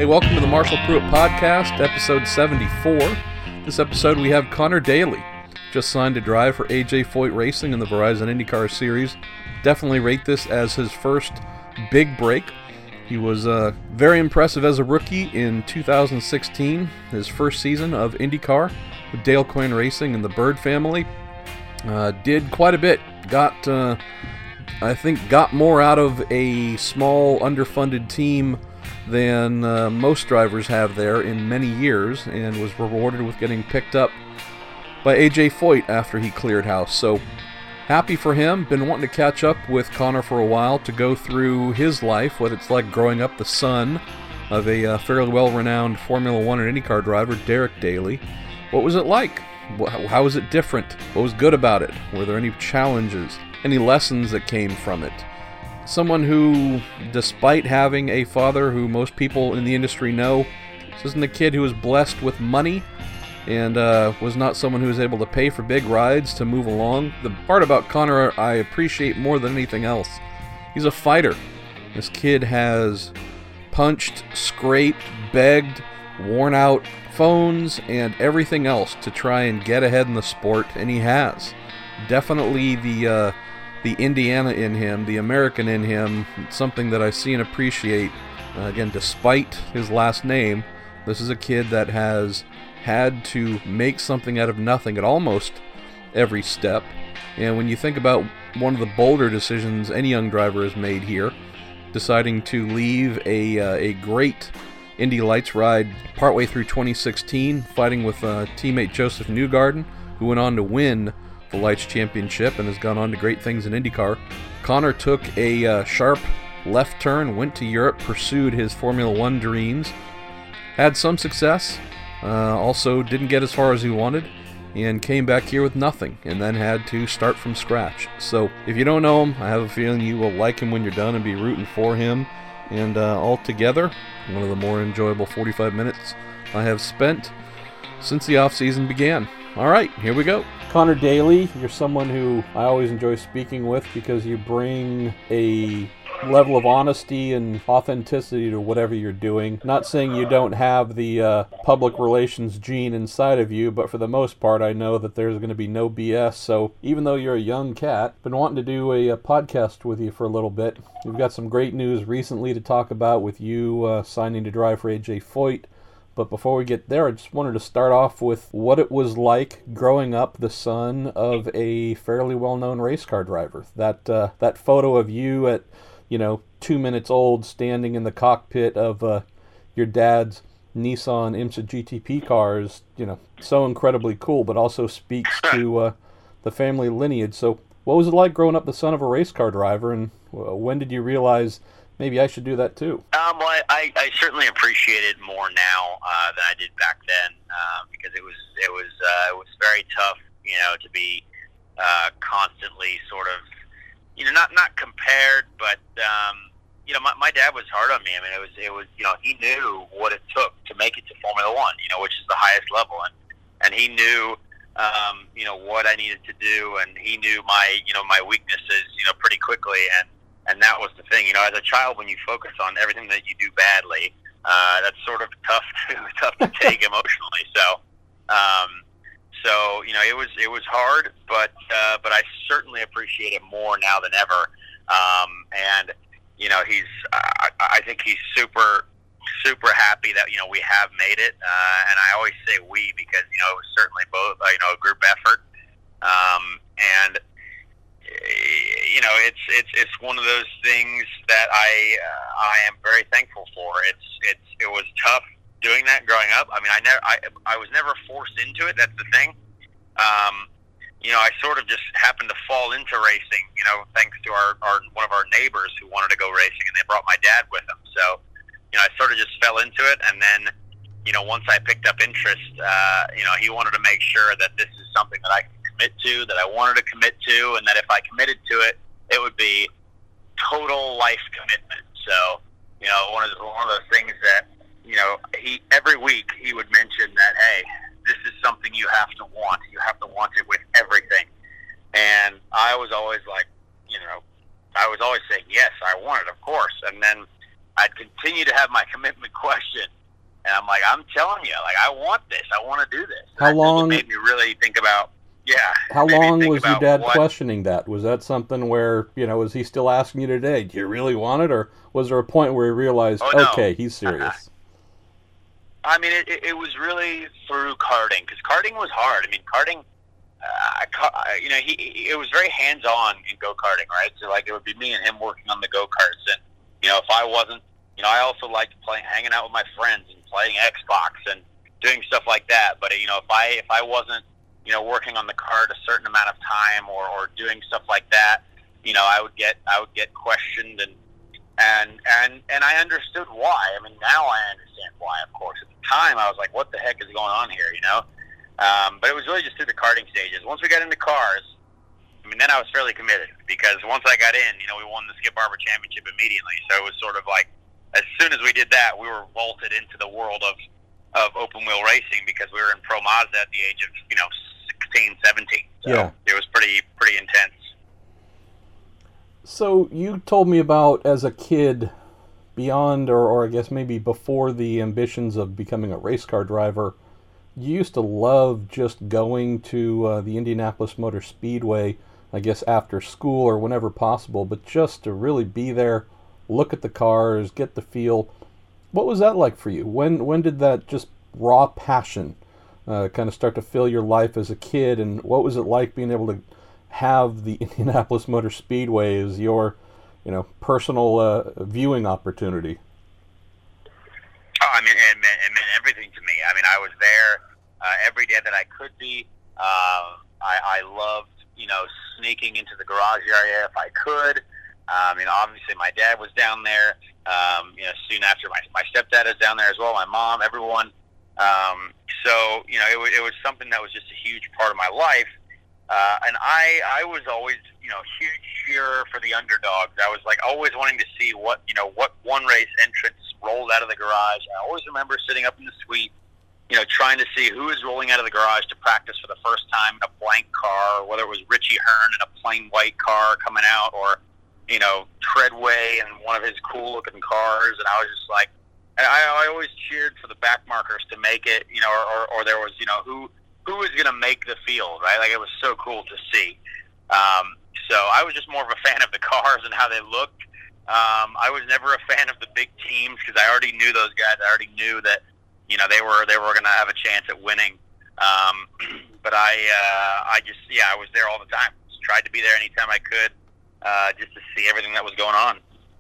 Hey, welcome to the Marshall Pruitt Podcast, episode 74. This episode we have Connor Daly, just signed to drive for AJ Foyt Racing in the Verizon IndyCar Series. Definitely rate this as his first big break. He was very impressive as a rookie in 2016, his first season of IndyCar with Dale Coyne Racing and the Bird family. Did quite a bit. Got more out of a small, underfunded team than most drivers have there in many years, and was rewarded with getting picked up by AJ Foyt after he cleared house. So happy for him. Been wanting to catch up with Connor for a while to go through his life, what it's like growing up the son of a fairly well-renowned Formula One and IndyCar driver, Derek Daly. What was it like? How was it different? What was good about it? Were there any challenges? Any lessons that came from it? Someone who, despite having a father who most people in the industry know, this isn't a kid who was blessed with money and was not someone who was able to pay for big rides to move along. The part about Connor I appreciate more than anything else, he's a fighter. This kid has punched, scraped, begged, worn out phones and everything else to try and get ahead in the sport, and he has. Definitely the Indiana in him, the American in him, something that I see and appreciate. Again, despite his last name, this is a kid that has had to make something out of nothing at almost every step. And when you think about one of the bolder decisions any young driver has made here, deciding to leave a great Indy Lights ride partway through 2016, fighting with teammate Joseph Newgarden, who went on to win the Lights Championship and has gone on to great things in IndyCar. Connor took a sharp left turn, went to Europe, pursued his Formula One dreams, had some success, also didn't get as far as he wanted, and came back here with nothing, and then had to start from scratch. So if you don't know him, I have a feeling you will like him when you're done and be rooting for him. And altogether, one of the more enjoyable 45 minutes I have spent since the off-season began. All right, here we go. Connor Daly, you're someone who I always enjoy speaking with because you bring a level of honesty and authenticity to whatever you're doing. Not saying you don't have the public relations gene inside of you, but for the most part I know that there's going to be no BS. So even though you're a young cat, been wanting to do a podcast with you for a little bit. We've got some great news recently to talk about with you signing to drive for AJ Foyt. But before we get there, I just wanted to start off with what it was like growing up the son of a fairly well-known race car driver. That photo of you at 2 minutes old, standing in the cockpit of your dad's Nissan IMSA GTP car is, so incredibly cool, but also speaks to the family lineage. So what was it like growing up the son of a race car driver, and when did you realize maybe I should do that too? Well, I certainly appreciate it more now than I did back then, because it was very tough, to be constantly sort of, not compared, but my dad was hard on me. I mean, it was he knew what it took to make it to Formula One, which is the highest level, and he knew what I needed to do, and he knew my weaknesses pretty quickly, and that was the thing. As a child, when you focus on everything that you do badly, that's sort of tough to take emotionally. So it was hard, but I certainly appreciate it more now than ever. And I think he's super happy that we have made it. And I always say we because it was certainly both a group effort. And it's one of those things that I am very thankful for. It was tough doing that growing up. I mean, I was never forced into it. That's the thing. I sort of just happened to fall into racing, thanks to our one of our neighbors who wanted to go racing, and they brought my dad with them. So, I sort of just fell into it, and then, once I picked up interest, he wanted to make sure that this is something that I could commit to, that I wanted to commit to, and that if I committed to it, it would be total life commitment. So, one of those things that, every week he would mention that, hey, this is something you have to want. You have to want it with everything. And I was always like, I was always saying, yes, I want it, of course. And then, I'd continue to have my commitment questioned. And I'm like, I'm telling you, like, I want this. I want to do this. How long? It made me really think about, How long was your dad questioning that? Was that something where, was he still asking you today, do you really want it? Or was there a point where he realized, okay, he's serious? I mean, it was really through karting, because karting was hard. I mean, karting, it was very hands-on in go-karting, right? So, like, it would be me and him working on the go-karts. And, if I wasn't, I also liked hanging out with my friends and playing Xbox and doing stuff like that. But, if I wasn't, working on the cart a certain amount of time or doing stuff like that, I would get questioned and I understood why. I mean, now I understand why, of course. At the time, I was like, what the heck is going on here, But it was really just through the karting stages. Once we got into cars, I mean, then I was fairly committed, because once I got in, we won the Skip Barber Championship immediately. So it was sort of like, as soon as we did that, we were vaulted into the world of open wheel racing, because we were in Pro Mazda at the age of, 16, 17. So It was pretty intense. So you told me about, as a kid, beyond, or I guess maybe before the ambitions of becoming a race car driver, you used to love just going to the Indianapolis Motor Speedway, I guess after school or whenever possible, but just to really be there, look at the cars, get the feel. What was that like for you? When did that just raw passion kind of start to fill your life as a kid, and what was it like being able to have the Indianapolis Motor Speedway as your, personal viewing opportunity? Oh, I mean, it meant everything to me. I mean, I was there every day that I could be. I loved, sneaking into the garage area if I could. Obviously my dad was down there. Soon after my stepdad is down there as well. My mom, everyone. So it was something that was just a huge part of my life. And I was always, huge cheerer for the underdogs. I was like always wanting to see what one race entrance rolled out of the garage. I always remember sitting up in the suite, trying to see who was rolling out of the garage to practice for the first time in a blank car, or whether it was Richie Hearn in a plain white car coming out, or, Treadway in one of his cool looking cars. And I was just like, I always cheered for the back markers to make it, or there was, who was going to make the field, right? Like, it was so cool to see. So I was just more of a fan of the cars and how they looked. I was never a fan of the big teams, because I already knew those guys. I already knew that, they were going to have a chance at winning. But I was there all the time. Just tried to be there anytime I could, just to see everything that was going on.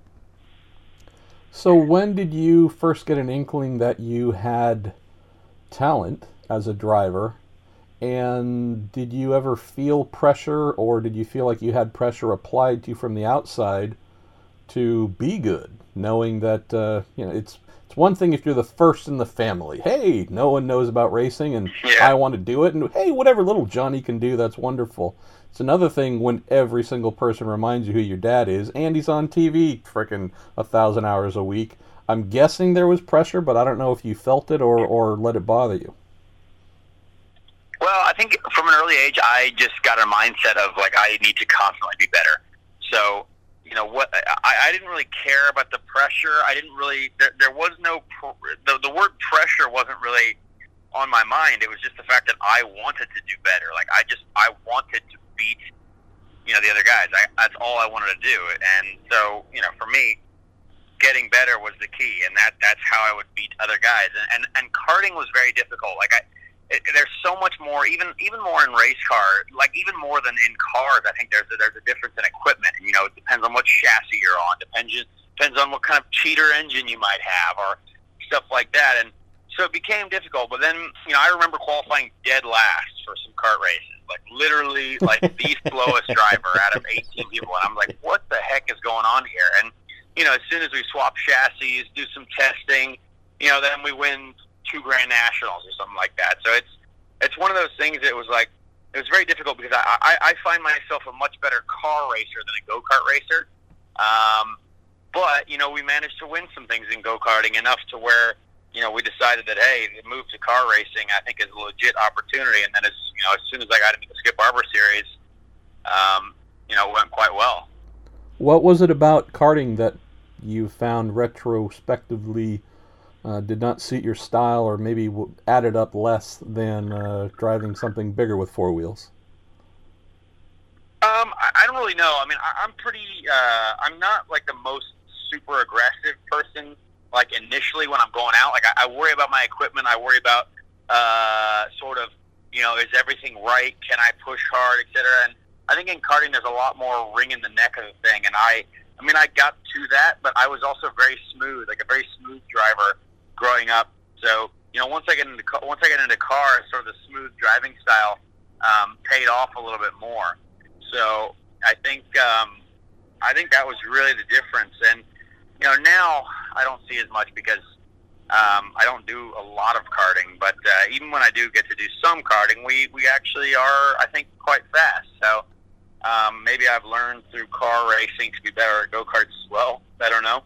So when did you first get an inkling that you had talent as a driver? And did you ever feel pressure, or did you feel like you had pressure applied to you from the outside to be good, knowing that it's one thing if you're the first in the family. Hey, no one knows about racing, and I want to do it. And hey, whatever little Johnny can do, that's wonderful. It's another thing when every single person reminds you who your dad is, and he's on TV frickin' 1,000 hours a week. I'm guessing there was pressure, but I don't know if you felt it or let it bother you. Well, I think from an early age, I just got a mindset of, like, I need to constantly be better. So, I didn't really care about the pressure. I didn't really, there was no, the word pressure wasn't really on my mind. It was just the fact that I wanted to do better. Like, I wanted to beat, the other guys. That's all I wanted to do. And so, for me, getting better was the key, and that's how I would beat other guys. And karting was very difficult. Like, there's so much more, even more in race car, like even more than in cars. I think there's a difference in equipment. It depends on what chassis you're on. Depends on what kind of cheater engine you might have, or stuff like that. And so it became difficult. But then, I remember qualifying dead last for some kart races, like literally like the slowest driver out of 18 people. And I'm like, what the heck is going on here? And as soon as we swap chassis, do some testing, then we win 2 Grand Nationals or something like that. So it's one of those things that was like, it was very difficult, because I find myself a much better car racer than a go-kart racer. But, we managed to win some things in go-karting enough to where, we decided that, hey, the move to car racing, I think, is a legit opportunity. And then as soon as I got into the Skip Barber series, it went quite well. What was it about karting that you found retrospectively did not suit your style, or maybe added up less than driving something bigger with four wheels? I don't really know. I mean, I'm pretty. I'm not like the most super aggressive person. Like initially when I'm going out, like I worry about my equipment. I worry about sort of, is everything right? Can I push hard, etc. And I think in karting there's a lot more ring in the neck of the thing. And I got to that, but I was also very smooth, like a very smooth driver growing up. So once I get into cars, sort of the smooth driving style paid off a little bit more. So I think that was really the difference. And now I don't see as much because I don't do a lot of karting. But even when I do get to do some karting, we actually are, I think, quite fast. So maybe I've learned through car racing to be better at go-karts as well. I don't know.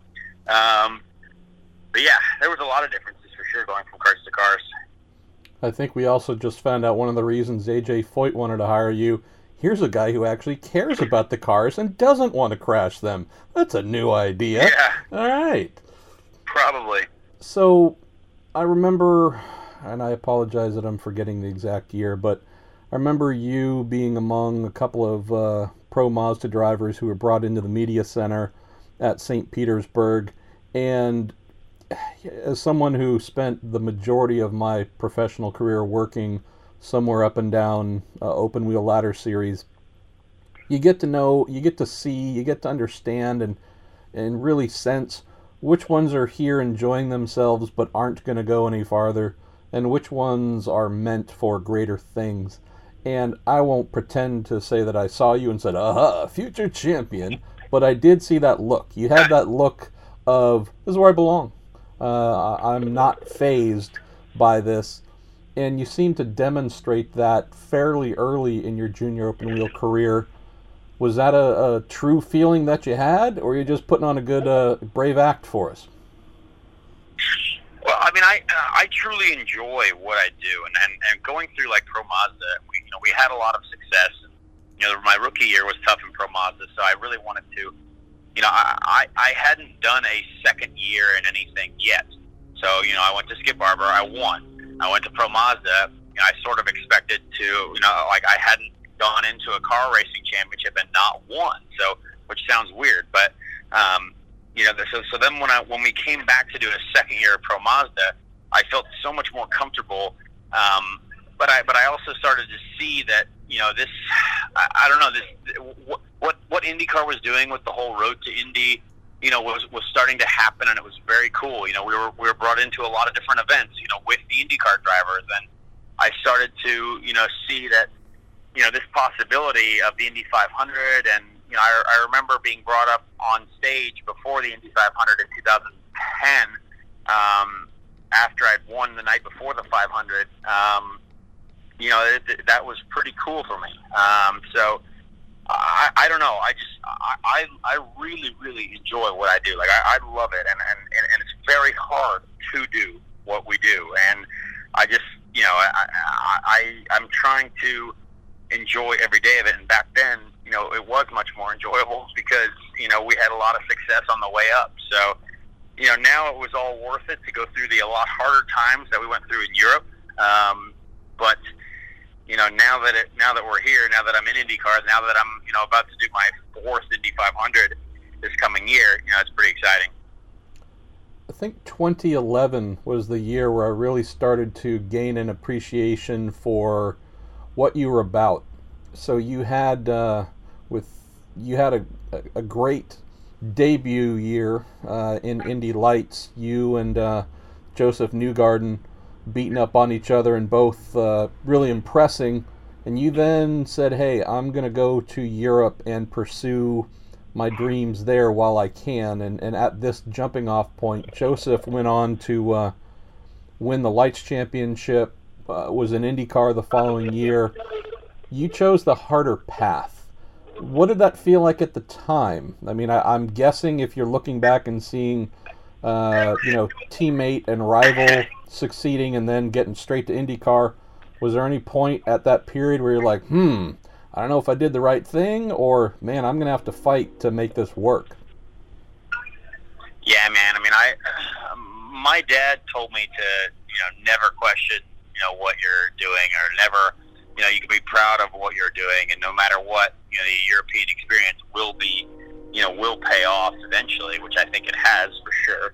But yeah, there was a lot of differences for sure going from karts to cars. I think we also just found out one of the reasons A.J. Foyt wanted to hire you. Here's a guy who actually cares about the cars and doesn't want to crash them. That's a new idea. Yeah. All right. Probably. So I remember, and I apologize that I'm forgetting the exact year, but I remember you being among a couple of pro Mazda drivers who were brought into the media center at St. Petersburg. And as someone who spent the majority of my professional career working somewhere up and down open wheel ladder series, you get to know, you get to see, you get to understand and really sense which ones are here enjoying themselves but aren't going to go any farther, and which ones are meant for greater things. And I won't pretend to say that I saw you and said, aha, future champion, but I did see that look. You had that look of, this is where I belong. I'm not fazed by this. And you seem to demonstrate that fairly early in your junior open wheel career. Was that a true feeling that you had, or are you just putting on a good, brave act for us? Well, I mean, I truly enjoy what I do, and going through like Pro Mazda, we had a lot of success. My rookie year was tough in Pro Mazda, so I really wanted to. I hadn't done a second year in anything yet, so I went to Skip Barber, I won. I went to Pro Mazda. I sort of expected to, like I hadn't gone into a car racing championship and not won. So, which sounds weird, but so then when we came back to do a second year of Pro Mazda, I felt so much more comfortable. But I also started to see that this, I don't know, this what IndyCar was doing with the whole road to Indy. Was starting to happen, and it was very cool. We were brought into a lot of different events, with the IndyCar drivers, and I started to, see that, this possibility of the Indy 500, and I remember being brought up on stage before the Indy 500 in 2010, after I'd won the night before the 500. That was pretty cool for me. So. I don't know. I really, really enjoy what I do. Like I love it, and it's very hard to do what we do. And I just, I'm trying to enjoy every day of it. And back then, it was much more enjoyable because we had a lot of success on the way up. So, now it was all worth it to go through the a lot harder times that we went through in Europe. But now that we're here, now that I'm in IndyCar, now that I'm, about to do my fourth Indy 500 this coming year, it's pretty exciting. I think 2011 was the year where I really started to gain an appreciation for what you were about. So you had a great debut year in Indy Lights. You and Joseph Newgarden beating up on each other and both really impressing. And you then said, hey, I'm going to go to Europe and pursue my dreams there while I can. And at this jumping off point, Joseph went on to win the Lights Championship, was in IndyCar the following year. You chose the harder path. What did that feel like at the time? I mean, I'm guessing if you're looking back and seeing, teammate and rival succeeding and then getting straight to IndyCar, was there any point at that period where you're like, I don't know if I did the right thing, or, man, I'm going to have to fight to make this work? Yeah, man. I mean, my dad told me to, never question, what you're doing, or never, you can be proud of what you're doing, and no matter what, the European experience will be, will pay off eventually, which I think it has for sure.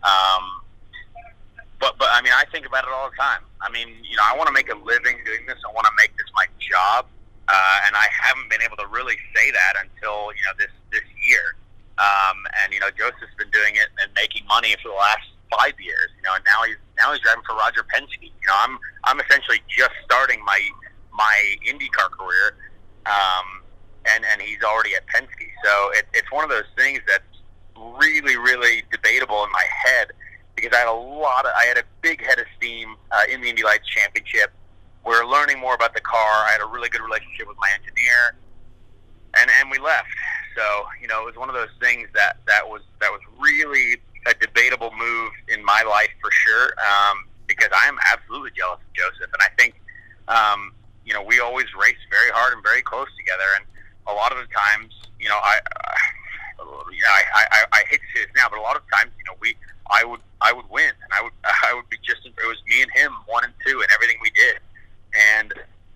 But I mean, I think about it all the time. I mean, I want to make a living doing this. I want to make this my job, and I haven't been able to really say that until this year. And Joseph's been doing it and making money for the last 5 years. And now he's driving for Roger Penske. I'm essentially just starting my IndyCar career, and he's already at Penske. So it's one of those things that's really, really debatable in my head, because I had a big head of steam in the Indy Lights Championship. We were learning more about the car. I had a really good relationship with my engineer, and we left. So it was one of those things that was really a debatable move in my life for sure, because I am absolutely jealous of Joseph, and I think we always raced very hard and very close together, and a lot of the times, I hate to say this now, but a lot of times, I would win, and I would be just, it was me and him, 1 and 2, and everything we did, and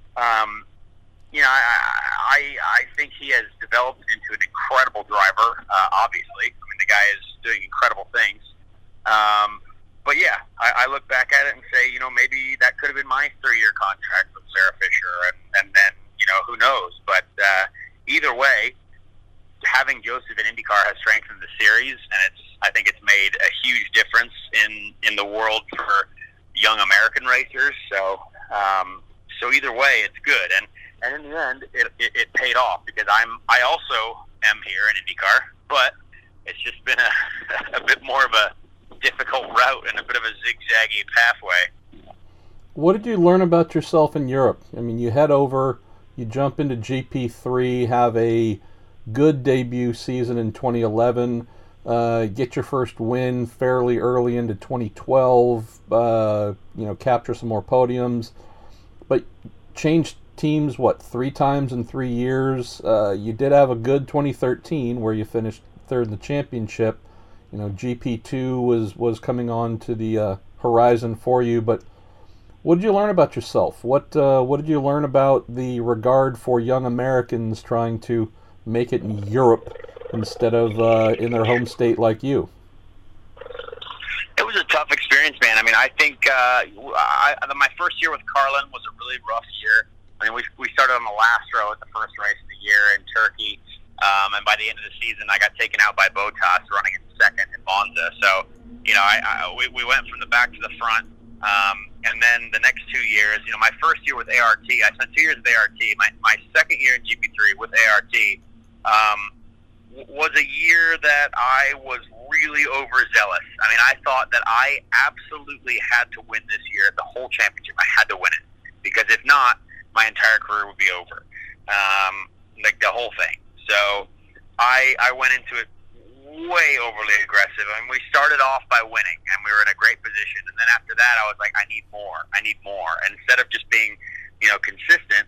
I think he has developed into an incredible driver. Obviously, I mean, the guy is doing incredible things. But yeah, I look back at it and say, maybe that could have been my 3-year contract with Sarah Fisher, and then who knows? But either way, having Joseph in IndyCar has strengthened the series, and I think it's made a huge difference in the world for young American racers. So either way, it's good, and in the end, it paid off, because I also am here in IndyCar, but it's just been a bit more of a difficult route and a bit of a zigzaggy pathway. What did you learn about yourself in Europe? I mean, you head over, you jump into GP3, have a good debut season in 2011, get your first win fairly early into 2012, capture some more podiums, but changed teams, 3 times in 3 years. You did have a good 2013 where you finished third in the championship. GP2 was coming on to the horizon for you, but what did you learn about yourself? What did you learn about the regard for young Americans trying to make it in Europe instead of in their home state like you? It was a tough experience, man. I mean, I think my first year with Carlin was a really rough year. I mean, we started on the last row at the first race of the year in Turkey, and by the end of the season, I got taken out by Bottas running in second in Monza. So, we went from the back to the front, and then the next 2 years, my first year with ART, I spent 2 years with ART. My second year in GP3 with ART was a year that I was really overzealous. I mean, I thought that I absolutely had to win this year, the whole championship. I had to win it, because if not, my entire career would be over, like the whole thing. So I went into it way overly aggressive. I mean, we started off by winning, and we were in a great position. And then after that, I was like, I need more. And instead of just being, consistent,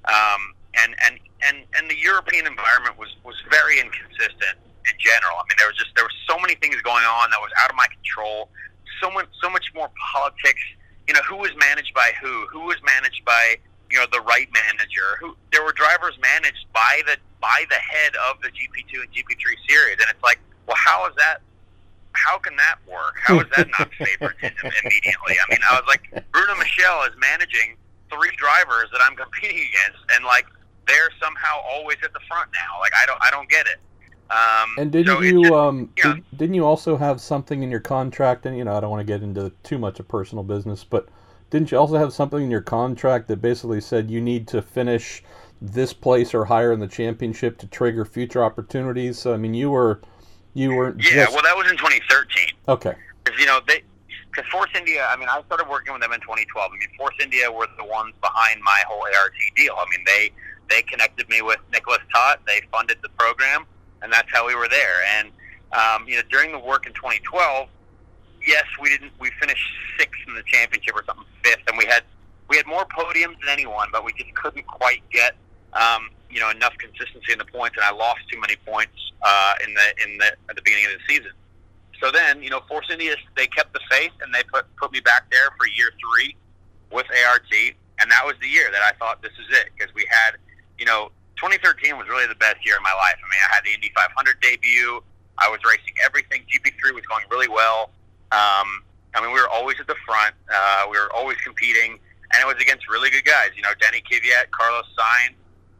and the European environment was very inconsistent in general. I mean, there were so many things going on that was out of my control. So much more politics. Who was managed by who? Who was managed by the right manager? There were drivers managed by the head of the GP2 and GP3 series, and it's like, well, how can that work? How is that not favoritism immediately? I mean, I was like, Bruno Michel is managing 3 drivers that I'm competing against, and like they're somehow always at the front now. Like I don't get it. And didn't you also have something in your contract? And I don't want to get into too much of personal business, but didn't you also have something in your contract that basically said you need to finish this place or higher in the championship to trigger future opportunities? So I mean, you weren't. Yeah, well, that was in 2013. Okay. Because Force India, I mean, I started working with them in 2012. I mean, Force India were the ones behind my whole ART deal. I mean, they connected me with Nicholas Tott. They funded the program, and that's how we were there. And during the work in 2012, yes, we finished 6th in the championship or something, 5th, and we had more podiums than anyone, but we just couldn't quite get enough consistency in the points, and I lost too many points at the beginning of the season. So then, Force India, they kept the faith, and they put me back there for year 3 with ART, and that was the year that I thought this is it, because we had, 2013 was really the best year of my life. I mean, I had the Indy 500 debut. I was racing everything. GP3 was going really well. We were always at the front. We were always competing, and it was against really good guys. Denny Kvyat, Carlos Sainz,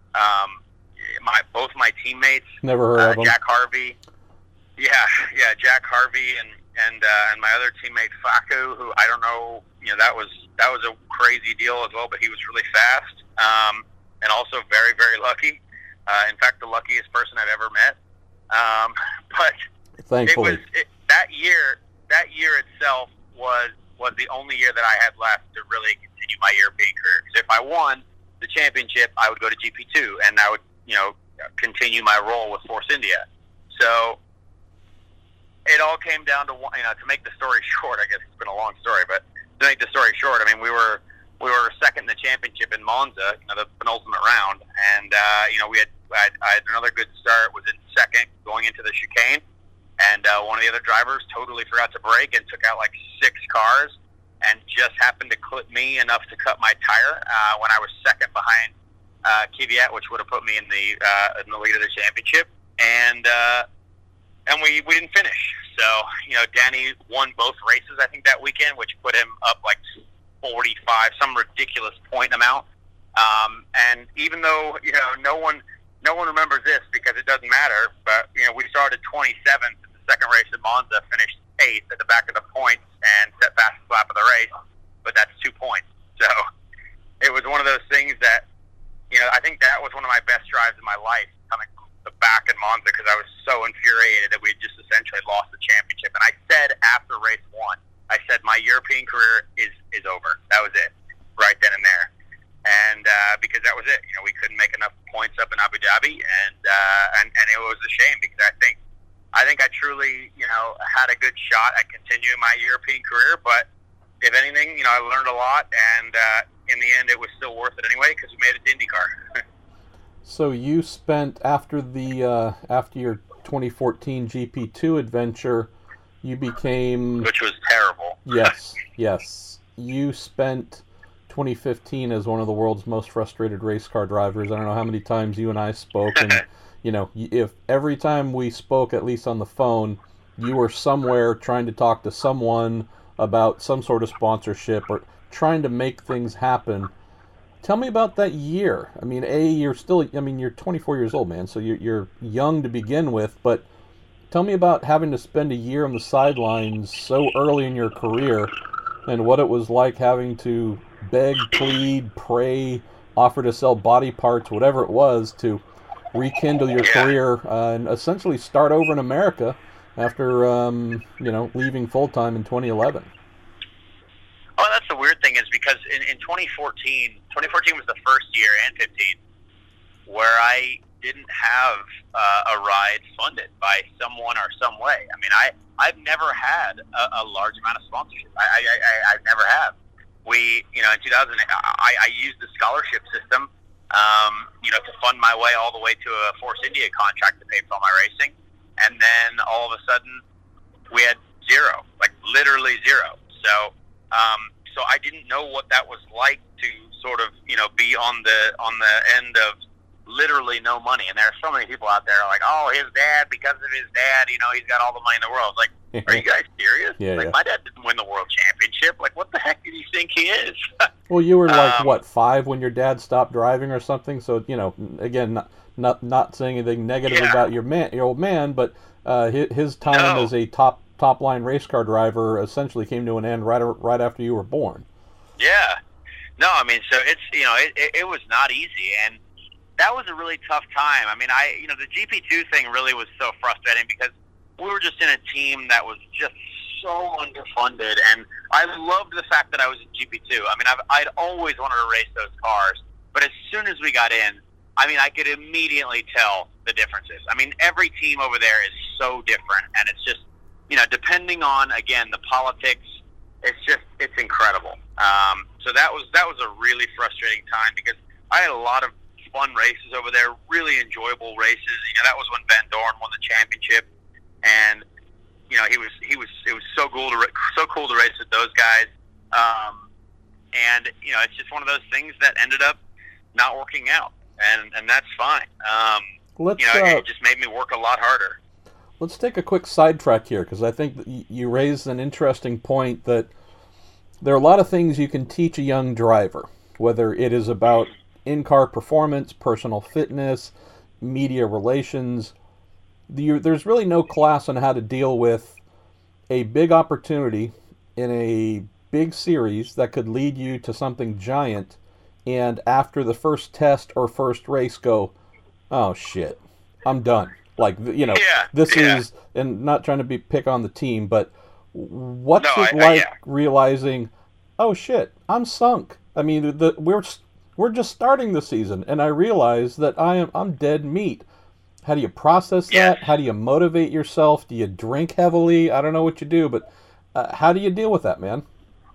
both my teammates. Never heard of them. Jack Harvey. Yeah, Jack Harvey and my other teammate Facu, who I don't know. That was a crazy deal as well, but he was really fast, and also very, very lucky. In fact, the luckiest person I've ever met. But thankfully, that year itself was the only year that I had left to really continue my European career. Because if I won the championship, I would go to GP2, and I would, continue my role with Force India. So it all came down to one. To make the story short, I guess it's been a long story, but to make the story short, I mean, we were second in the championship in Monza, the penultimate round, and I had another good start, was in second going into the chicane, and one of the other drivers totally forgot to brake and took out like 6 cars, and just happened to clip me enough to cut my tire when I was second behind Kvyat, which would have put me in the lead of the championship, and we didn't finish. So Danny won both races, I think, that weekend, which put him up like 45, some ridiculous point amount. And even though no one remembers this because it doesn't matter, but we started 27th in the second race at Monza, finished 8th at the back of the points, and set fastest lap of the race. But that's 2 points. So it was one of those things that I think that was one of my best drives in my life, coming from the back in Monza, because I was so infuriated that we had just essentially lost the championship. And I said after race 1, I said my European career is over. That was it, right then and there. And because that was it, we couldn't make enough points up in Abu Dhabi, and it was a shame, because I think I truly had a good shot at continuing my European career. But if anything, I learned a lot, and in the end, it was still worth it anyway, because we made it to IndyCar. So you spent after your 2014 GP2 adventure, you became, which was terrible. Yes. You spent 2015 as one of the world's most frustrated race car drivers. I don't know how many times you and I spoke, and if every time we spoke, at least on the phone, you were somewhere trying to talk to someone about some sort of sponsorship or trying to make things happen. Tell me about that year. I mean, you're 24 years old, man, so you're young to begin with, but tell me about having to spend a year on the sidelines so early in your career, and what it was like having to beg, plead, pray, offer to sell body parts, whatever it was, to rekindle your career and essentially start over in America after leaving full-time in 2011. Well, that's the weird thing, is because in 2014 was the first year, and 15, where I didn't have a ride funded by someone or some way. I mean, I've never had a large amount of sponsorship. I never have. We, in 2000, I used the scholarship system, to fund my way all the way to a Force India contract to pay for all my racing. And then all of a sudden we had zero, like literally zero. So I didn't know what that was like to sort of, be on the end of literally no money. And there are so many people out there like, oh, his dad, because of his dad, he's got all the money in the world. Like, are you guys serious? My dad didn't win the world championship. Like, what the heck did he think he is? Well, you were like, 5 when your dad stopped driving or something? So, again, not saying anything negative about your old man, but his time as a top line race car driver essentially came to an end right after you were born. Yeah. No, I mean, so it's, it was not easy, and that was a really tough time. I mean, the GP2 thing really was so frustrating, because we were just in a team that was just so underfunded, and I loved the fact that I was in GP2. I mean, I'd always wanted to race those cars, but as soon as we got in, I mean, I could immediately tell the differences. I mean, every team over there is so different, and it's just, depending on, again, the politics, it's incredible. So that was a really frustrating time, because I had a lot of fun races over there, really enjoyable races. That was when Van Dorn won the championship, and it was so cool to race with those guys. And it's just one of those things that ended up not working out, and that's fine. It just made me work a lot harder. Let's take a quick sidetrack here, because I think that you raised an interesting point that there are a lot of things you can teach a young driver, whether it is about in-car performance, personal fitness, media relations. There's really no class on how to deal with a big opportunity in a big series that could lead you to something giant, and after the first test or first race go, oh shit, I'm done. Like, this is, and not trying to pick on the team, but what's it realizing, oh shit, I'm sunk. I mean, we're just starting the season, and I realize that I'm dead meat. How do you process that? How do you motivate yourself? Do you drink heavily? I don't know what you do, but how do you deal with that, man?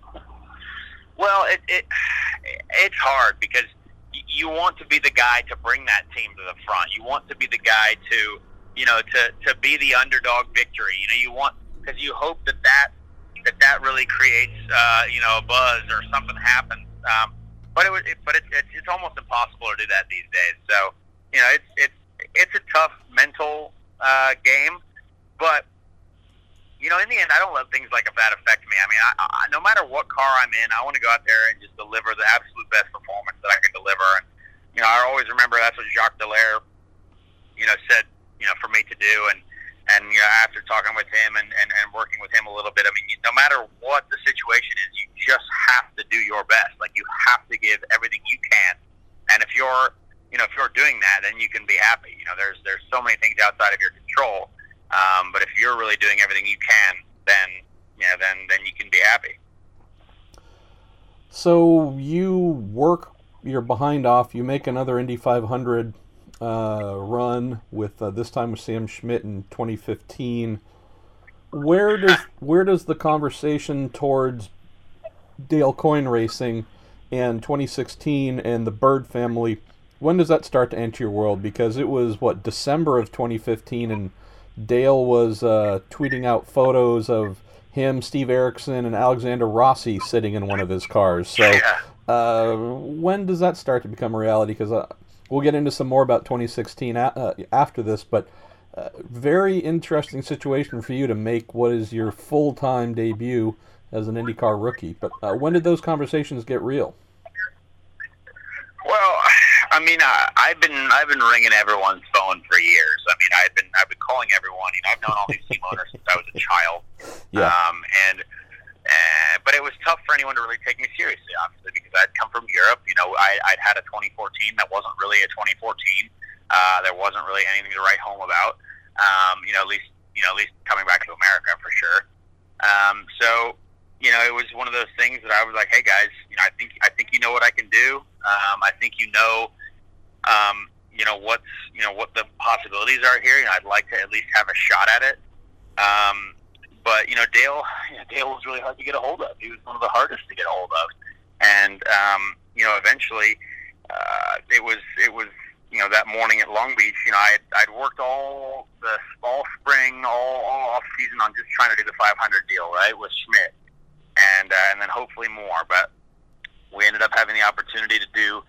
Well, it's hard because you want to be the guy to bring that team to the front. You want to be the guy to be the underdog victory. You want, because you hope that really creates a buzz or something happens. But it's almost impossible to do that these days. So it's a tough mental game, but in the end, I don't let things like that affect me. I mean, I no matter what car I'm in, I want to go out there and just deliver the absolute best performance that I can deliver. And I always remember that's what Jacques Dallaire said for me to do. And after talking with him and working with him a little bit, I mean, no matter what the situation is, you just have to do your best. Like, you have to give everything you can. And if you're doing that, then you can be happy. There's so many things outside of your control. But if you're really doing everything you can, then you can be happy. So you work your behind off. You make another Indy 500 run with this time with Sam Schmidt in 2015. Where does the conversation towards Dale Coyne Racing and 2016 and the Byrd family, when does that start to enter your world? Because it was December of 2015, and Dale was tweeting out photos of him, Steve Erickson, and Alexander Rossi sitting in one of his cars. So when does that start to become a reality? Because we'll get into some more about 2016 after this, but very interesting situation for you to make what is your full-time debut as an IndyCar rookie. But when did those conversations get real? Well, I mean, I've been ringing everyone's phone for years. I mean, I've been calling everyone. I've known all these team owners since I was a child. Yeah. But it was tough for anyone to really take me seriously, obviously, because I'd come from Europe. I'd had a 2014 that wasn't really a 2014. There wasn't really anything to write home about. At least coming back to America for sure. So it was one of those things that I was like, hey guys, I think you know what I can do. I think what the possibilities are here. I'd like to at least have a shot at it. But Dale was really hard to get a hold of. He was one of the hardest to get a hold of. And eventually it was that morning at Long Beach. I'd worked all the fall, spring, all off season on just trying to do the 500 deal, right, with Schmidt, and then hopefully more. But we ended up having the opportunity to do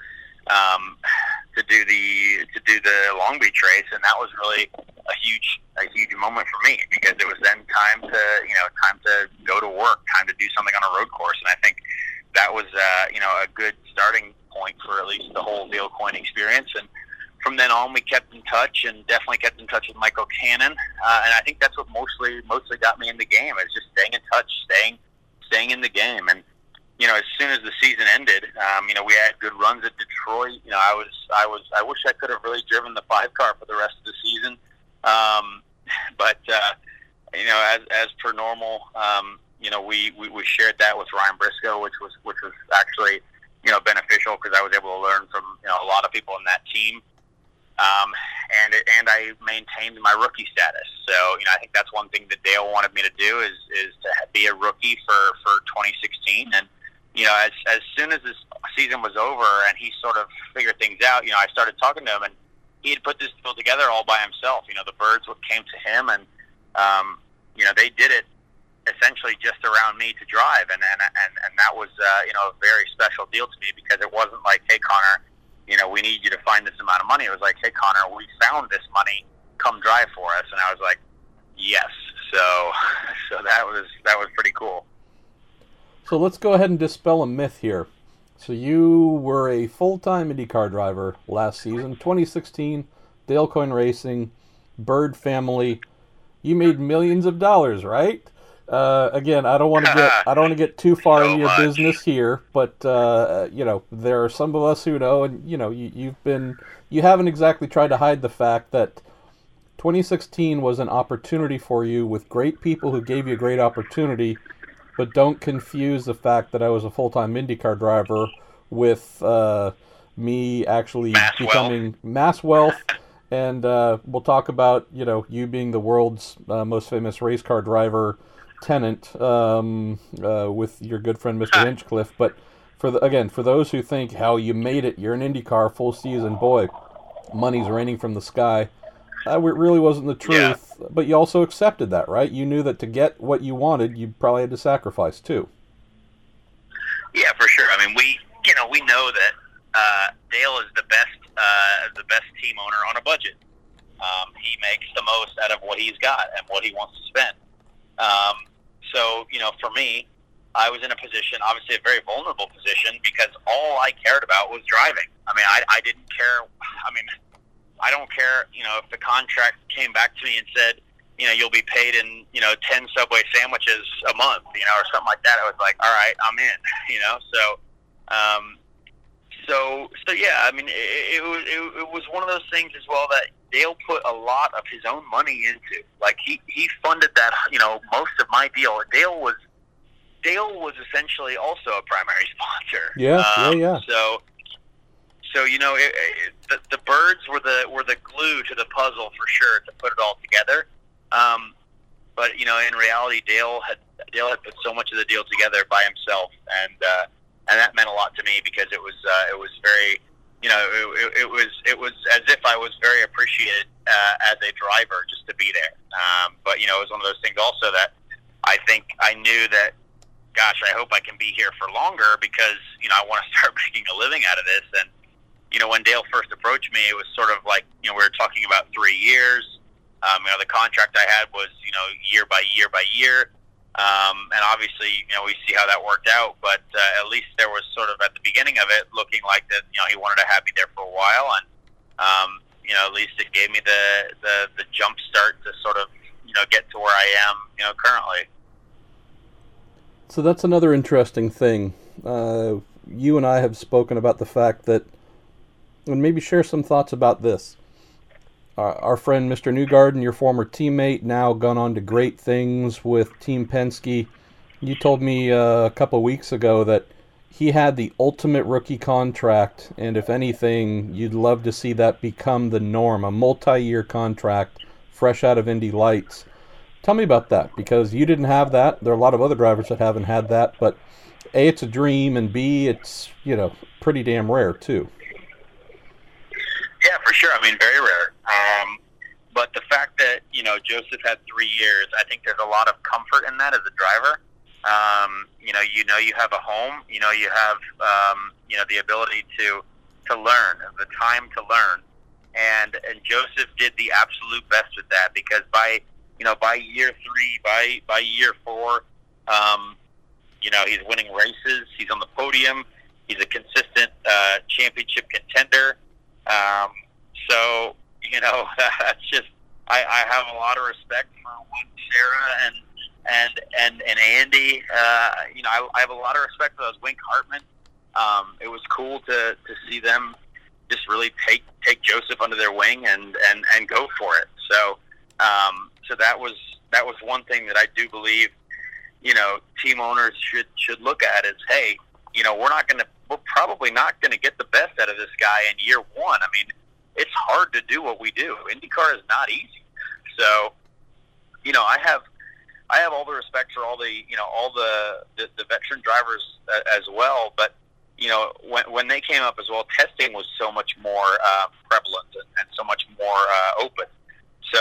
the Long Beach race, and that was really a huge moment for me, because it was then time to go to work, time to do something on a road course. And I think that was a good starting point for at least the whole Dale Coyne experience. And from then on, we kept in touch, and definitely kept in touch with Michael Cannon. And I think that's what mostly got me in the game, is just staying in touch, staying in the game. And as soon as the season ended, we had good runs at Detroit. I wish I could have really driven the 5-car for the rest of the season. But as per normal, we shared that with Ryan Briscoe, which was actually beneficial, because I was able to learn from a lot of people in that team. And I maintained my rookie status. So I think that's one thing that Dale wanted me to do is to be a rookie for 2016. And as soon as this season was over and he sort of figured things out, I started talking to him, and he had put this deal together all by himself. The Byrds came to him, and they did it essentially just around me to drive, and that was a very special deal to me, because it wasn't like, hey Connor, we need you to find this amount of money. It was like, hey Connor, we found this money, come drive for us. And I was like, yes. So that was pretty cool. So let's go ahead and dispel a myth here. So you were a full-time IndyCar driver last season, 2016, Dale Coyne Racing, Bird family. You made millions of dollars, right? Again, I don't want to get too far into your business here, but there are some of us who know, and you haven't exactly tried to hide the fact that 2016 was an opportunity for you with great people who gave you a great opportunity. But don't confuse the fact that I was a full-time IndyCar driver with me actually becoming mass wealth. And we'll talk about, you being the world's most famous race car driver, Tennant, with your good friend Mr. Hinchcliffe. But for those who think how you made it, you're an IndyCar full season, boy, money's raining from the sky. It really wasn't the truth, but you also accepted that, right? You knew that to get what you wanted, you probably had to sacrifice too. Yeah, for sure. I mean, we know that Dale is the best team owner on a budget. He makes the most out of what he's got and what he wants to spend. So, for me, I was in a position, obviously a very vulnerable position, because all I cared about was driving. I mean, I didn't care. I don't care, if the contract came back to me and said, you'll be paid in, 10 Subway sandwiches a month, or something like that. I was like, all right, I'm in, So yeah, I mean, it was one of those things as well that Dale put a lot of his own money into. Like he funded that, most of my deal. Dale was essentially also a primary sponsor. Yeah. So the birds were the glue to the puzzle for sure to put it all together. But in reality, Dale had put so much of the deal together by himself, and that meant a lot to me, because it was very, it was as if I was very appreciated as a driver just to be there. But it was one of those things also that I think I knew that, gosh, I hope I can be here for longer, because I want to start making a living out of this. And when Dale first approached me, it was sort of like, we were talking about 3 years. The contract I had was, year by year by year. And obviously, we see how that worked out, but at least there was sort of at the beginning of it looking like that, he wanted to have me there for a while. And, at least it gave me the jump start to sort of, get to where I am, currently. So that's another interesting thing. You and I have spoken about the fact that, and maybe share some thoughts about this. Our friend Mr. Newgarden, your former teammate, now gone on to great things with Team Penske. You told me a couple of weeks ago that he had the ultimate rookie contract, and if anything, you'd love to see that become the norm, a multi-year contract, fresh out of Indy Lights. Tell me about that, because you didn't have that. There are a lot of other drivers that haven't had that, but A, it's a dream, and B, it's, pretty damn rare, too. Yeah, for sure. I mean, very rare. But the fact that, Joseph had 3 years, I think there's a lot of comfort in that as a driver. You have a home, you have, the ability to learn, the time to learn. And Joseph did the absolute best with that, because by year 3, by year 4, he's winning races. He's on the podium. He's a consistent championship contender. So, that's just, I have a lot of respect for what Sarah and Andy, I have a lot of respect for those. Wink Hartman. It was cool to see them just really take Joseph under their wing and go for it. So that was one thing that I do believe, team owners should look at is, hey, we're probably not going to get the best out of this guy in year one. I mean, it's hard to do what we do. IndyCar is not easy. So, I have all the respect for all the veteran drivers as well. But, when they came up as well, testing was so much more prevalent and so much more open. So,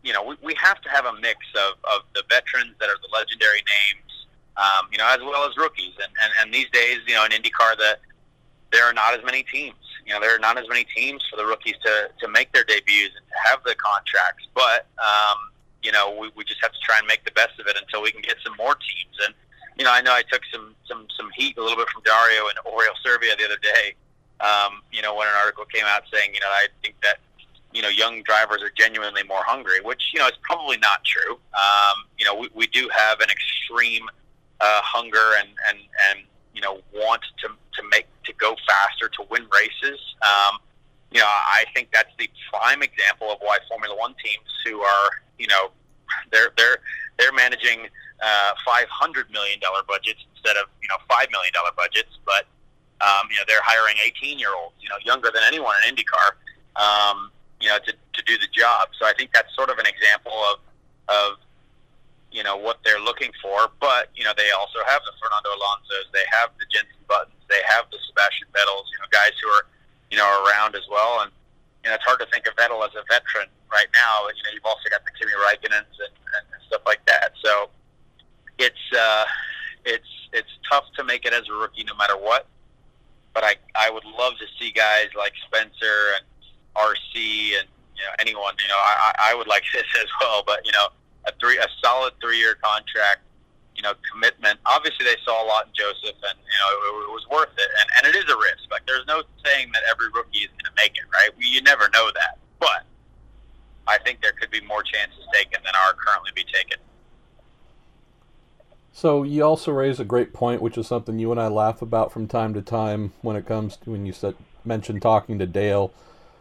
we have to have a mix of the veterans that are the legendary names, as well as rookies. And these days, in IndyCar, there are not as many teams. There are not as many teams for the rookies to make their debuts and to have the contracts. But, we just have to try and make the best of it until we can get some more teams. And, I know I took some heat a little bit from Dario and Oriol Servia the other day, when an article came out saying, I think that, young drivers are genuinely more hungry, which, is probably not true. We do have an extreme hunger and want to go faster, to win races. I think that's the prime example of why Formula One teams who are, they're managing $500 million budgets instead of $5 million budgets, but they're hiring 18-year-olds, younger than anyone in IndyCar, to do the job. So I think that's sort of an example of what they're looking for. But they also have the Fernando Alonso's, they have the Jenson Buttons, they have the Sebastian Vettels, guys who are around as well. And it's hard to think of Vettel as a veteran right now. You've also got the Kimi Räikkönens and stuff like that. So it's tough to make it as a rookie no matter what. But I would love to see guys like Spencer and RC and anyone. I would like this as well. But a solid 3-year contract, commitment. Obviously, they saw a lot in Joseph, and it was worth it. And it is a risk. Like, there's no saying that every rookie is going to make it, right? You never know that. But I think there could be more chances taken than are currently be taken. So you also raise a great point, which is something you and I laugh about from time to time when it comes to when you mentioned talking to Dale.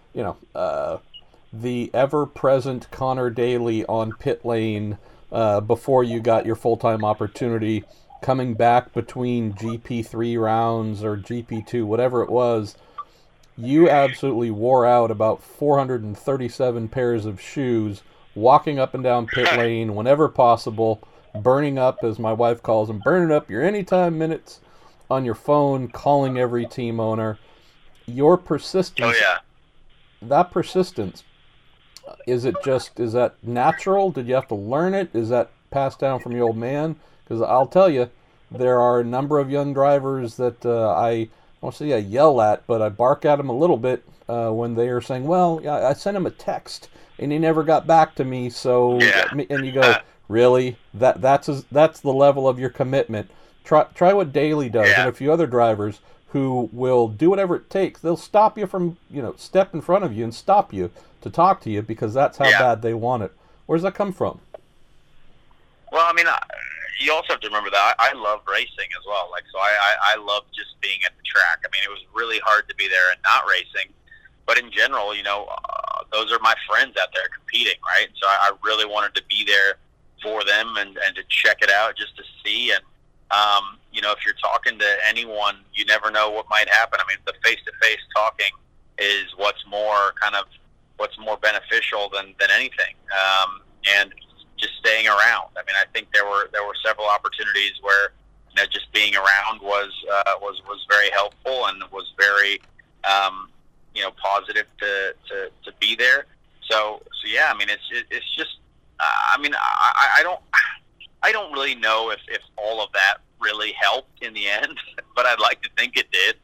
The ever-present Connor Daly on pit lane before you got your full-time opportunity, coming back between GP3 rounds or GP2, whatever it was. You absolutely wore out about 437 pairs of shoes, walking up and down pit lane whenever possible, burning up, as my wife calls them, burning up your anytime minutes on your phone, calling every team owner. Your persistence, that persistence, is that natural? Did you have to learn it? Is that passed down from your old man? Because I'll tell you, there are a number of young drivers that I won't say I yell at, but I bark at them a little bit when they are saying, well, I sent him a text and he never got back to me, so, and you go, really? That's the level of your commitment. Try what Daly does, and a few other drivers who will do whatever it takes. They'll stop you from, step in front of you and stop you to talk to you because that's how bad they want it. Where does that come from? Well, I mean, you also have to remember that I love racing as well. Like, so I love just being at the track. I mean, it was really hard to be there and not racing. But in general, those are my friends out there competing, right? So I really wanted to be there for them and to check it out just to see. And, if you're talking to anyone, you never know what might happen. I mean, the face-to-face talking is what's more beneficial than anything. And just staying around. I mean, I think there were several opportunities where just being around was very helpful and was very positive to be there. So yeah. I mean, it's just. I mean, I don't really know if all of that really helped in the end, but I'd like to think it did.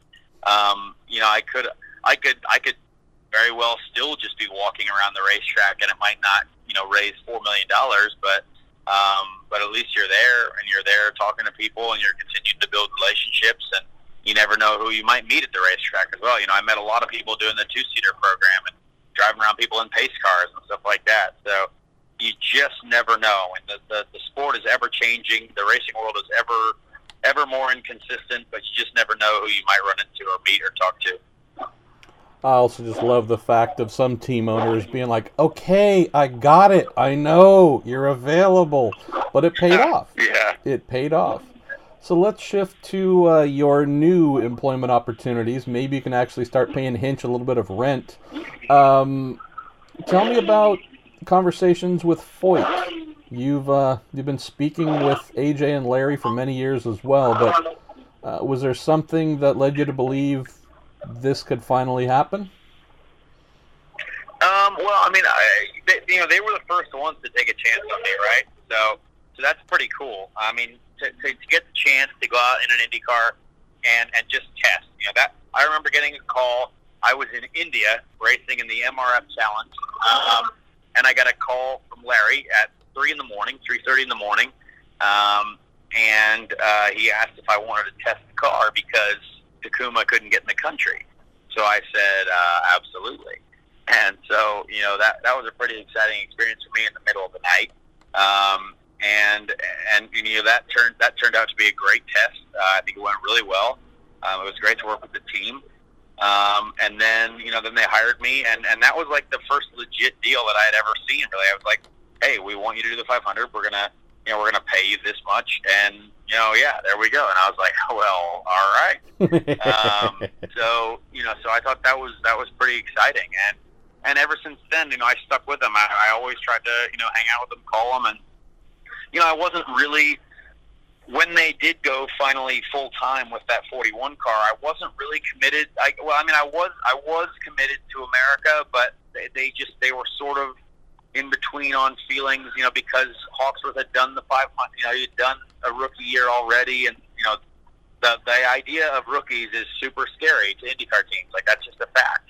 I could very well still just be walking around the racetrack, and it might not raise $4 million, but at least you're there, and you're there talking to people, and you're continuing to build relationships, and you never know who you might meet at the racetrack as well. I met a lot of people doing the 2-seater program and driving around people in pace cars and stuff like that. So you just never know, and the sport is ever changing. The racing world is ever more inconsistent, but you just never know who you might run into or meet or talk to. I also just love the fact of some team owners being like, okay, I got it. I know you're available. But it paid off. Yeah. It paid off. So let's shift to your new employment opportunities. Maybe you can actually start paying Hinch a little bit of rent. Tell me about conversations with Foyt. You've been speaking with AJ and Larry for many years as well, but was there something that led you to believe this could finally happen? Well, I mean, they were the first ones to take a chance on me, right? So that's pretty cool. I mean, to get the chance to go out in an IndyCar and just test. That I remember getting a call. I was in India racing in the MRF Challenge, and I got a call from Larry at 3:30 in the morning, and he asked if I wanted to test the car because Takuma couldn't get in the country. So I said, absolutely. And so, that was a pretty exciting experience for me in the middle of the night. And that turned out to be a great test. I think it went really well. It was great to work with the team. And then, then they hired me, and that was like the first legit deal that I had ever seen. Really, I was like, hey, we want you to do the 500. We're gonna pay you this much, and there we go. And I was like, well, all right. So I thought that was pretty exciting, and ever since then, I stuck with them. I always tried to hang out with them, call them, and I wasn't really, when they did go finally full time with that 41 car, I wasn't really committed. I was committed to America, but they were sort of in between on feelings, because Hawksworth had done the 500, he'd done a rookie year already, and the idea of rookies is super scary to IndyCar teams. Like, that's just a fact.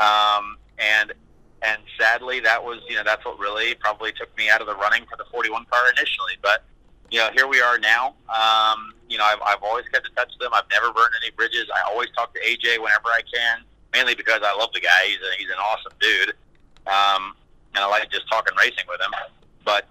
And sadly, that was that's what really probably took me out of the running for the 41 car initially. But here we are now. I've always kept in touch with them. I've never burned any bridges. I always talk to AJ whenever I can, mainly because I love the guy. He's an awesome dude. And I like just talking racing with him. But,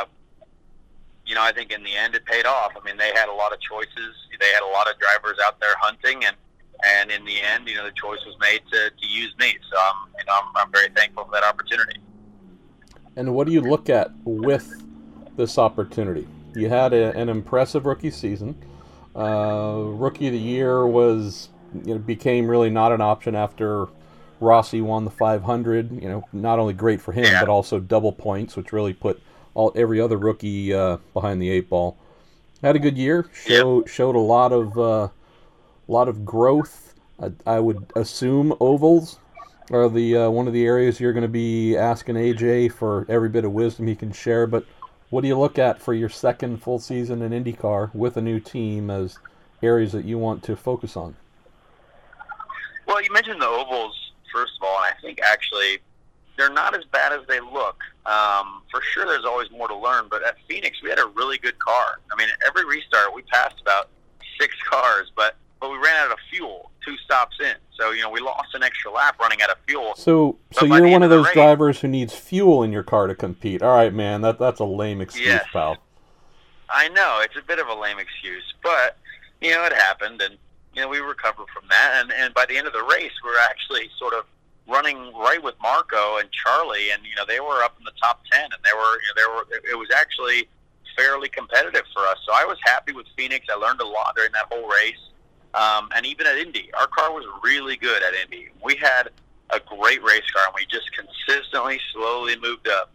I think in the end it paid off. I mean, they had a lot of choices. They had a lot of drivers out there hunting, and in the end, the choice was made to use me. So I'm very thankful for that opportunity. And what do you look at with this opportunity? You had an impressive rookie season. Rookie of the Year became really not an option after Rossi won the 500. Not only great for him, but also double points, which really put every other rookie behind the 8 ball. Had a good year. Showed a lot of growth. I would assume ovals are the one of the areas you're going to be asking AJ for every bit of wisdom he can share. But what do you look at for your second full season in IndyCar with a new team as areas that you want to focus on? Well, you mentioned the ovals, first of all, and I think actually they're not as bad as they look. For sure, there's always more to learn, but at Phoenix, we had a really good car. I mean, every restart, we passed about 6 cars, but we ran out of fuel 2 stops in. So, we lost an extra lap running out of fuel. So you're one of those drivers who needs fuel in your car to compete. All right, man, that's a lame excuse, pal. I know, it's a bit of a lame excuse, but, it happened, and, we recovered from that, and by the end of the race, we were actually sort of running right with Marco and Charlie, and they were up in the top 10, and it was actually fairly competitive for us. So I was happy with Phoenix. I learned a lot during that whole race, and even at Indy, our car was really good at Indy. We had a great race car, and we just consistently, slowly moved up.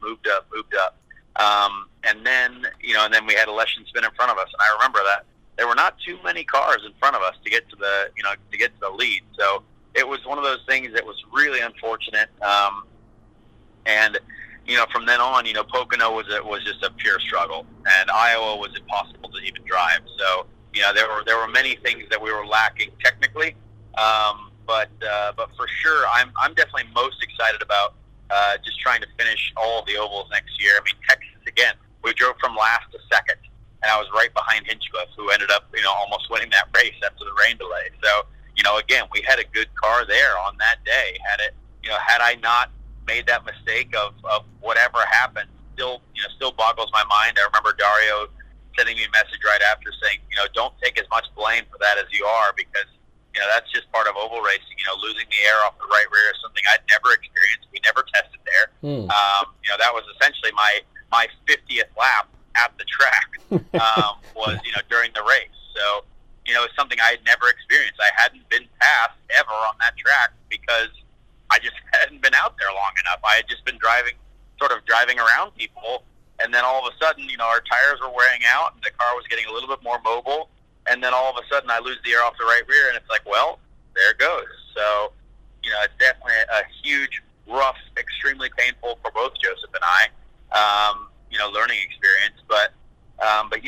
And then we had a Leshen spin in front of us, and I remember that there were not too many cars in front of us to get to the lead. So it was one of those things that was really unfortunate. And from then on, Pocono was just a pure struggle, and Iowa was impossible to even drive. So there were many things that we were lacking technically, but for sure, I'm definitely most excited about just trying to finish all of the ovals next year. I mean, Texas again, we drove from last to second, and I was right behind Hinchcliffe, who ended up almost winning that race after the rain delay. So again, we had a good car there on that day. Had I not made that mistake of whatever happened, still boggles my mind. I remember Dario sending me a message right after saying, don't take as much blame for that as you are, because that's just part of oval racing. Losing the air off the right rear is something I'd never experienced. We never tested there. That was essentially my 50th lap at the track was during the race. So it's something I had never experienced. I hadn't been passed ever on that track because I just hadn't been out there long enough. I had just been driving around people, and then all of a sudden, our tires were wearing out, and the car was getting a little bit more mobile, and then all of a sudden I lose the air off the right rear, and it's like, well, there it goes. So, it's definitely a huge, rough, extremely painful for both Joseph and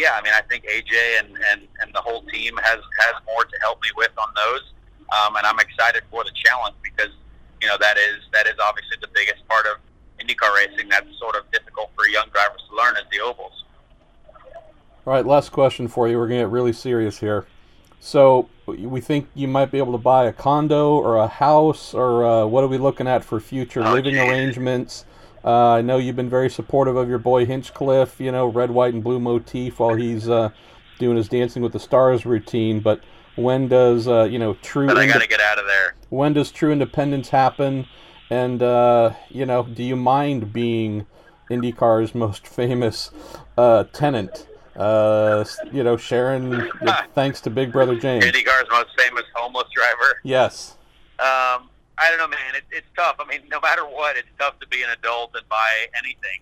yeah, I mean, I think AJ and the whole team has more to help me with on those, and I'm excited for the challenge because that is obviously the biggest part of IndyCar racing. That's sort of difficult for young drivers to learn is the ovals. All right, last question for you. We're going to get really serious here. So we think you might be able to buy a condo or a house, or what are we looking at for future living arrangements? I know you've been very supportive of your boy Hinchcliffe, red, white, and blue motif while he's doing his Dancing with the Stars routine. But when does true? But I got to get out of there. When does true independence happen? And do you mind being IndyCar's most famous tenant? Sharon, thanks to Big Brother James. IndyCar's most famous homeless driver. Yes. I don't know, man. It's tough. I mean, no matter what, it's tough to be an adult and buy anything.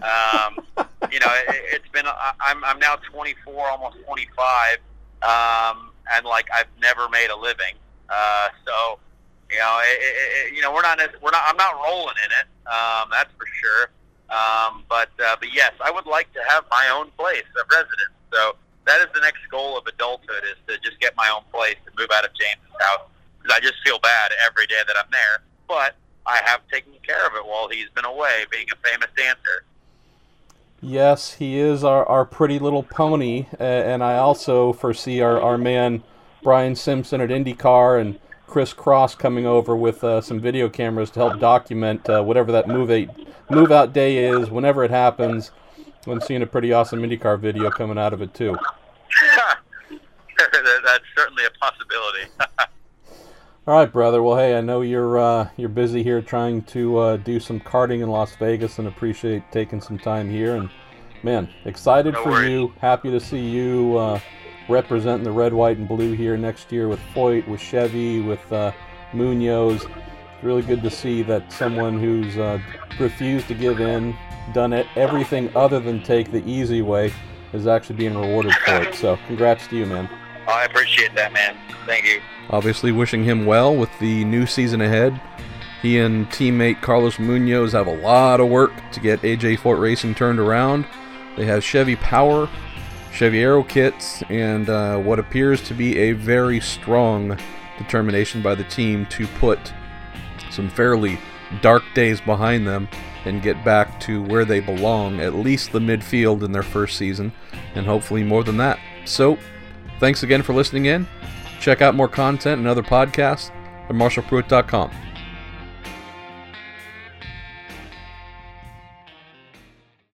It's been. I'm now 24, almost 25, and I've never made a living. So, we're not. I'm not rolling in it. That's for sure. But yes, I would like to have my own place of residence. So that is the next goal of adulthood, is to just get my own place and move out of James's house. Because I just feel bad every day that I'm there. But I have taken care of it while he's been away, being a famous dancer. Yes, he is our pretty little pony. And I also foresee our man Brian Simpson at IndyCar and Chris Cross coming over with some video cameras to help document whatever that move out day is, whenever it happens. I'm seeing a pretty awesome IndyCar video coming out of it too. That's certainly a possibility. All right, brother. Well, hey, I know you're busy here trying to do some karting in Las Vegas, and appreciate taking some time here. And man, excited for you. Happy to see you representing the red, white, and blue here next year with Foyt, with Chevy, with Munoz. Really good to see that someone who's refused to give in, done everything other than take the easy way, is actually being rewarded for it. So congrats to you, man. I appreciate that, man. Thank you. Obviously wishing him well with the new season ahead. He and teammate Carlos Munoz have a lot of work to get AJ Foyt Racing turned around. They have Chevy power, Chevy aero kits, and what appears to be a very strong determination by the team to put some fairly dark days behind them and get back to where they belong, at least the midfield in their first season, and hopefully more than that. So, thanks again for listening in. Check out more content and other podcasts at marshallpruitt.com.